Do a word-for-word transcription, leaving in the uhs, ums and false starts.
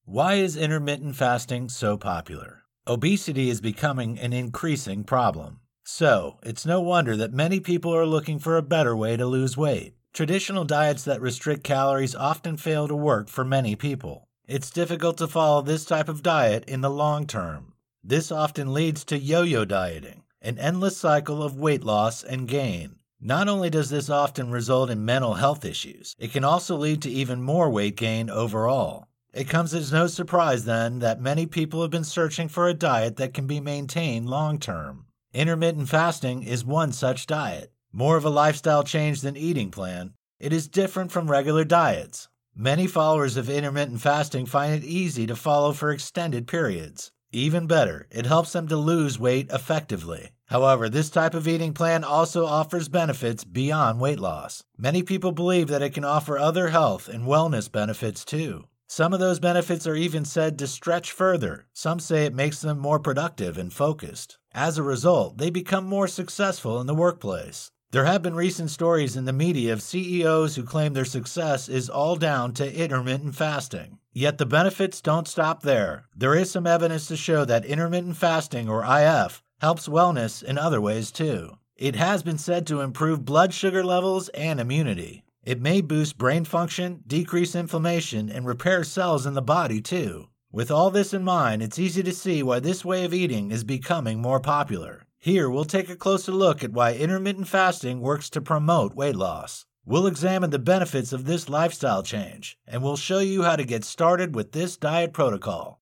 Why is intermittent fasting so popular? Obesity is becoming an increasing problem. So, it's no wonder that many people are looking for a better way to lose weight. Traditional diets that restrict calories often fail to work for many people. It's difficult to follow this type of diet in the long term. This often leads to yo-yo dieting, an endless cycle of weight loss and gain. Not only does this often result in mental health issues, it can also lead to even more weight gain overall. It comes as no surprise then that many people have been searching for a diet that can be maintained long term. Intermittent fasting is one such diet. More of a lifestyle change than eating plan, it is different from regular diets. Many followers of intermittent fasting find it easy to follow for extended periods. Even better, it helps them to lose weight effectively. However, this type of eating plan also offers benefits beyond weight loss. Many people believe that it can offer other health and wellness benefits too. Some of those benefits are even said to stretch further. Some say it makes them more productive and focused. As a result, they become more successful in the workplace. There have been recent stories in the media of C E Os who claim their success is all down to intermittent fasting. Yet the benefits don't stop there. There is some evidence to show that intermittent fasting, or I F, helps wellness in other ways too. It has been said to improve blood sugar levels and immunity. It may boost brain function, decrease inflammation, and repair cells in the body too. With all this in mind, it's easy to see why this way of eating is becoming more popular. Here, we'll take a closer look at why intermittent fasting works to promote weight loss. We'll examine the benefits of this lifestyle change, and we'll show you how to get started with this diet protocol.